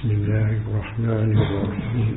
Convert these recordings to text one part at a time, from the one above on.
Bismillahirrahmanirrahim.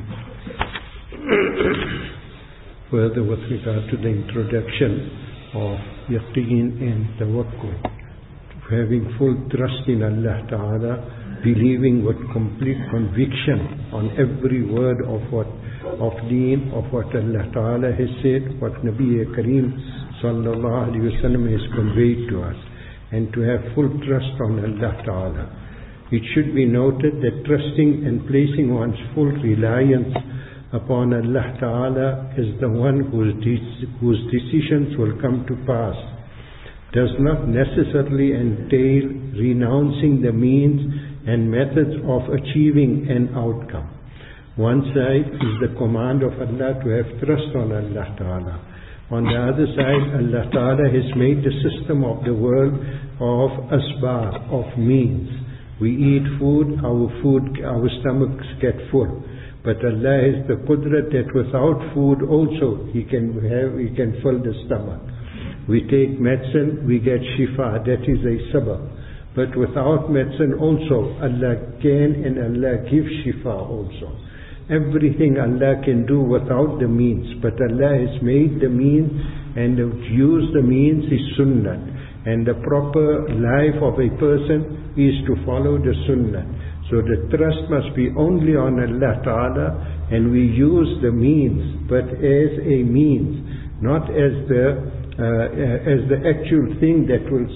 Further, with regard to the introduction of yaqeen and tawakkul, having full trust in Allah Ta'ala, believing with complete conviction on every word of deen, of what Allah Ta'ala has said, what Nabi Kareem Sallallahu Alaihi Wasallam has conveyed to us, and to have full trust on Allah Ta'ala. It should be noted that trusting and placing one's full reliance upon Allah Ta'ala as the one whose decisions will come to pass does not necessarily entail renouncing the means and methods of achieving an outcome. One side is the command of Allah to have trust on Allah Ta'ala. On the other side, Allah Ta'ala has made the system of the world of asbab, of means. We eat food, our stomachs get full. But Allah has the qudrat that without food also He can fill the stomach. We take medicine, we get shifa, that is a sabab. But without medicine also, Allah can and Allah gives shifa also. Everything Allah can do without the means, but Allah has made the means, and to use the means is sunnah. And the proper life of a person is to follow the sunnah. So the trust must be only on Allah Ta'ala, and we use the means, but as a means, not as the actual thing that will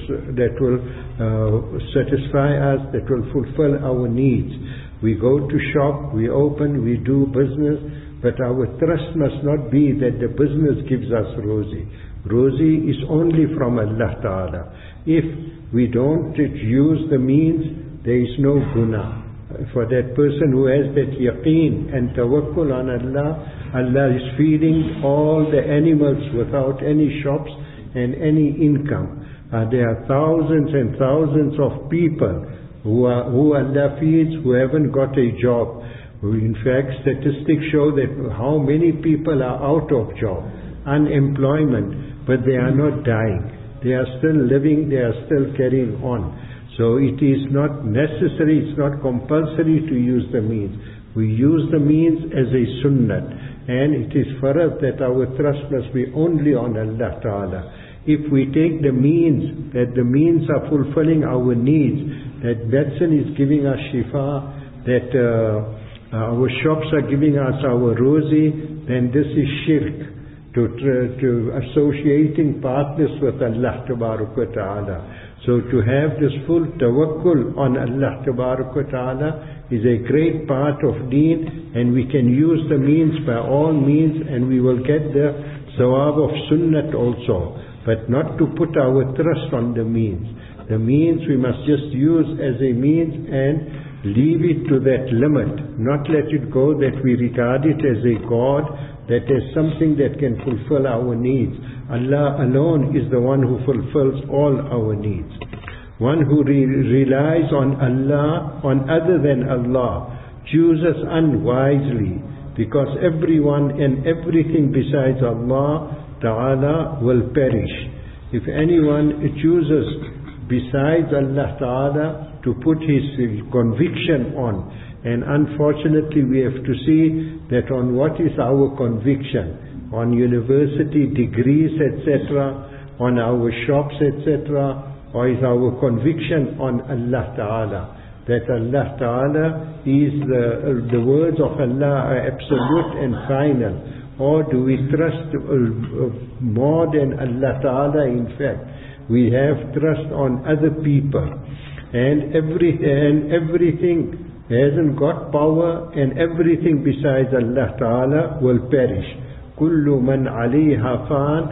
satisfy us, that will fulfill our needs. We go to shop, we open, we do business, but our trust must not be that the business gives us rozi. Rozi is only from Allah Ta'ala. If we don't use the means, there is no guna. For that person who has that yaqeen and tawakkul on Allah, Allah is feeding all the animals without any shops and any income. There are thousands and thousands of people who Allah feeds who haven't got a job. In fact, statistics show that how many people are out of job, unemployment, but they are not dying. They are still living, they are still carrying on. So it is not necessary, it's not compulsory to use the means. We use the means as a sunnah, and it is for us that our trust must be only on Allah Ta'ala. If we take the means, that the means are fulfilling our needs, that medicine is giving us shifa, that our shops are giving us our rozi, then this is shirk. To associating partners with Allah Ta'ala. So to have this full tawakkul on Allah Ta'ala is a great part of deen, and we can use the means by all means, and we will get the sawab of sunnat also, but not to put our trust on the means. The means we must just use as a means and leave it to that limit, not let it go that we regard it as a God, that is something that can fulfill our needs. Allah alone is the one who fulfills all our needs. One who relies on Allah, on other than Allah, chooses unwisely, because everyone and everything besides Allah Ta'ala will perish. If anyone chooses besides Allah Ta'ala to put his conviction on, and unfortunately we have to see that on what is our conviction, on university degrees, etc., on our shops, etc., or is our conviction on Allah Ta'ala, that Allah Ta'ala is the words of Allah are absolute and final, or do we trust more than Allah Ta'ala? In fact, we have trust on other people, and everything hasn't got power, and everything besides Allah Ta'ala will perish. Kullu man alayha fan,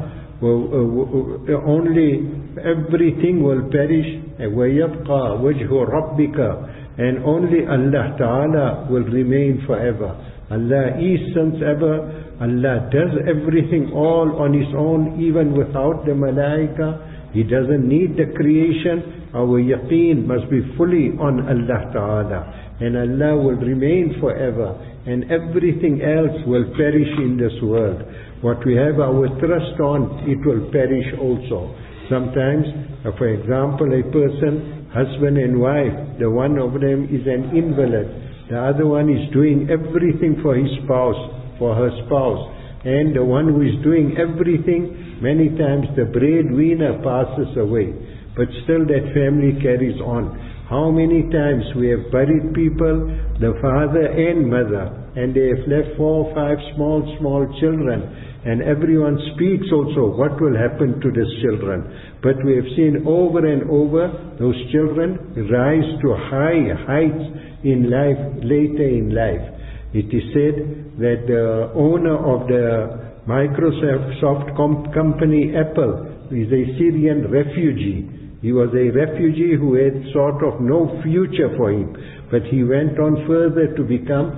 only everything will perish. وَيَبْقَى وَجْهُ رَبِّكَ, and only Allah Ta'ala will remain forever. Allah is since ever. Allah does everything all on His own, even without the malaika. He doesn't need the creation. Our yaqeen must be fully on Allah Ta'ala, and Allah will remain forever, and everything else will perish in this world. What we have our trust on, it will perish also. Sometimes, for example, a person husband and wife. The one of them is an invalid. The other one is doing everything for his spouse, for her spouse. And the one who is doing everything, many times the breadwinner passes away. But still that family carries on. How many times we have buried people, the father and mother, and they have left 4 or 5 small children. And everyone speaks also what will happen to these children. But we have seen over and over those children rise to high heights in life, later in life. It is said that the owner of the Microsoft company, Apple, is a Syrian refugee. He was a refugee who had sort of no future for him. But he went on further to become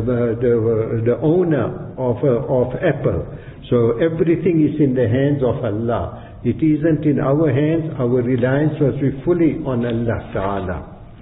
the owner of Apple. So everything is in the hands of Allah. It isn't in our hands. Our reliance must be fully on Allah Ta'ala.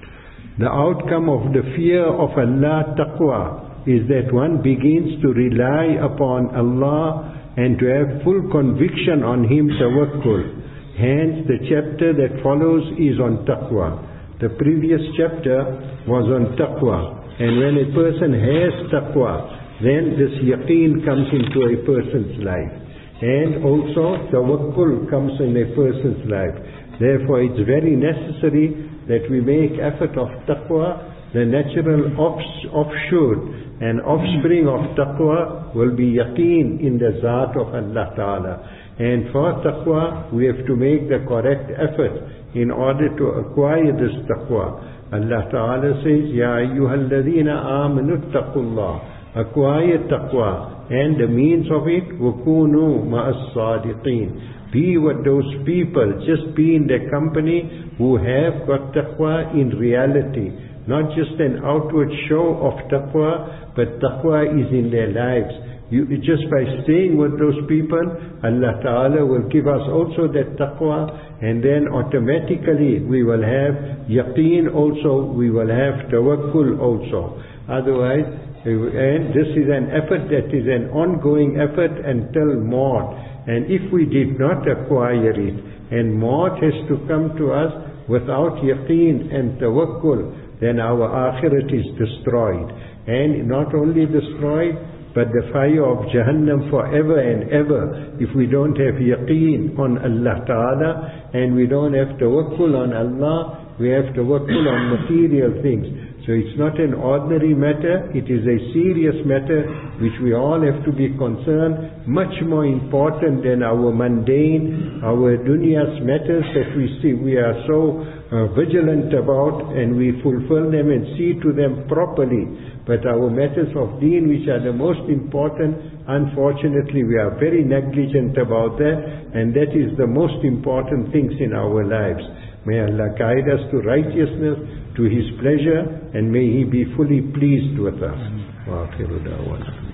The outcome of the fear of Allah, taqwa, is that one begins to rely upon Allah and to have full conviction on Him, tawakkul. Hence the chapter that follows is on taqwa. The previous chapter was on taqwa. And when a person has taqwa, then this yaqeen comes into a person's life. And also tawakkul comes in a person's life. Therefore it's very necessary that we make effort of taqwa. The natural offshoot and offspring of taqwa will be yaqeen in the zat of Allah Ta'ala. And for taqwa, we have to make the correct effort in order to acquire this taqwa. Allah Ta'ala says, Ya ayyuhalladhina amanu taqullah. Acquire taqwa. And the means of it, وَكُونُوا مَعَ الصَّادِقِينَ. Be with those people, just be in the company who have got taqwa in reality. Not just an outward show of taqwa, but taqwa is in their lives. Just by staying with those people, Allah Ta'ala will give us also that taqwa, and then automatically we will have yaqeen also, we will have tawakkul also. Otherwise, and this is an effort that is an ongoing effort until maut. And if we did not acquire it, and maut has to come to us without yaqeen and tawakkul, then our akhirat is destroyed. And not only destroyed, but the fire of Jahannam forever and ever, if we don't have yaqeen on Allah Ta'ala, and we don't have tawakkul on Allah, we have tawakkul on material things. So it's not an ordinary matter, it is a serious matter which we all have to be concerned, much more important than our mundane, our dunya's matters that we see, we are so vigilant about, and we fulfill them and see to them properly. But our matters of deen, which are the most important, unfortunately we are very negligent about that, and that is the most important things in our lives. May Allah guide us to righteousness, to His pleasure, and may He be fully pleased with us.